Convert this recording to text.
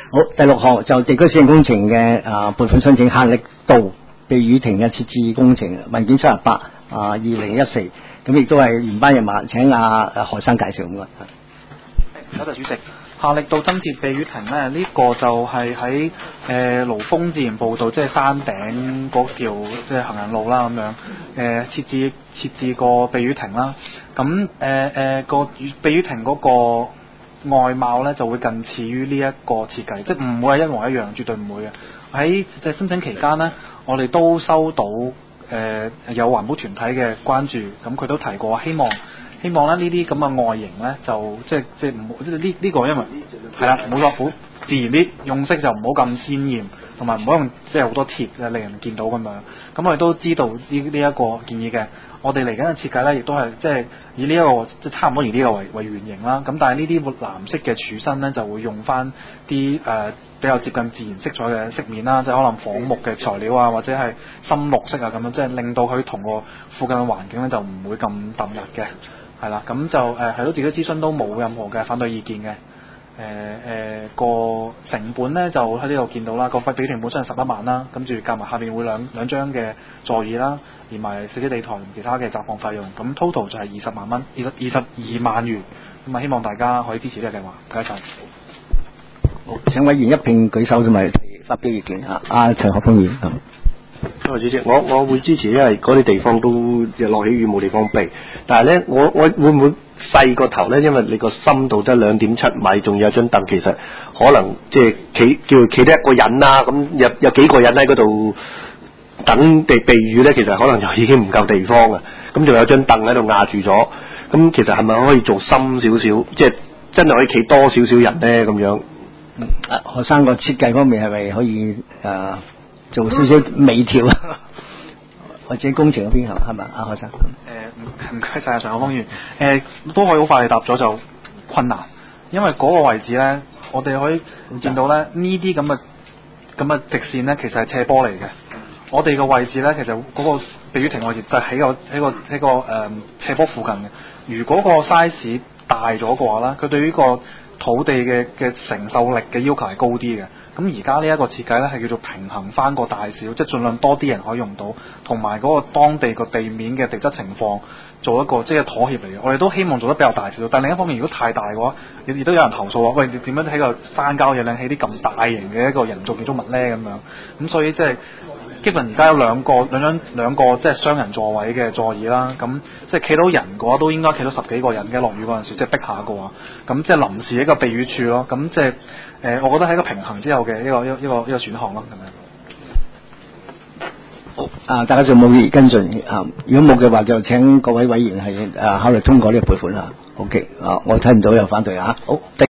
好，第6項就地區市政工程嘅撥款申請，夏力道避雨亭嘅設置工程文件78 2014，咁亦都係原班人馬，請何生介紹咁啊。 多謝主席。夏力道增設避雨亭呢，呢個就係喺盧峰自然步道，即係山頂嗰條即係行人路啦咁樣，設置個避雨亭啦。咁個避雨亭嗰個外貌呢，就會近似於呢一個設計，即係唔會係一模一樣，絕對唔會嘅。喺即係申請期間呢，我哋都收到有環保團體嘅關注，咁佢都提過希望咧呢啲咁嘅外形咧就即係唔好呢個，因為係啦冇錯，好自然啲，用色就唔好咁鮮豔，同埋唔好用即係好多鐵嘅令人見到咁樣。咁我哋都知道呢一個建議嘅，我哋嚟緊嘅設計咧亦都係即係以呢一個即係差唔多以呢個為原型啦。咁但係呢啲藍色嘅柱身咧就會用翻啲比較接近自然色彩嘅色面啦，即係可能仿木嘅材料啊，或者係深綠色啊咁樣，即係令到佢同個附近嘅環境咧就唔會咁突兀嘅。係啦，咁就係咯，自己諮詢都冇任何嘅反對意見嘅。個成本咧就喺呢度見到啦，個避雨亭本身係11萬啦，跟住夾埋下邊會兩張嘅座椅啦，連埋死者地台同其他嘅雜項費用，咁 total 就係20萬蚊，22萬元。咁啊，希望大家可以支持呢個計劃，唔該晒。 好，請委員一併舉手同埋發表意見啊。陳學鋒議員。 多謝主席，我會支持，因為嗰啲地方都落起雨冇地方避，但係咧我會唔會細個頭咧？因為你個深度得2.7米，仲有一張凳，其實可能即係企得一個人啦，咁有幾個人喺嗰度等地避雨咧，其實可能就已經唔夠地方啊。咁仲有張凳喺度壓住咗，咁其實係咪可以做深少少，即係真係可以企多少少人咧咁樣？ 學生個設計方面係咪可以做少少微調或者工程嗰邊係咪學生？ 唔該晒陳學鋒議員，都可以好快地答咗就困難，因為嗰個位置咧，我哋可以見到咧呢啲咁嘅直線咧，其實係斜坡嚟嘅。我哋個位置咧，其實嗰個避雨亭位置就喺個斜坡附近嘅。如果個 size 大咗嘅話咧，佢對於個土地嘅承受力嘅要求係高啲嘅。咁而家呢一個設計咧係叫做平衡翻個大小，即係盡量多啲人可以用到，同埋嗰個當地個地面嘅地質情況做一個即係妥協嚟嘅。我哋都希望做得比較大小，但另一方面如果太大嘅話，亦都有人投訴話：喂，你點樣喺個山郊野嶺起啲咁大型嘅一個人造建築物咧？咁樣咁所以即係。基本而家有兩個即係雙人座位嘅座椅啦，咁即係企到人嘅話，都應該企到10幾個人嘅。落雨嗰陣時，即係逼下嘅話，咁即係臨時一個避雨處咯。咁即係我覺得係一個平衡之後嘅一個選項咯，咁樣。 好，大家仲冇跟進啊？如果冇嘅話，就請各位委員係考慮通過呢個撥款啊。OK，我睇唔到有反對啊。好。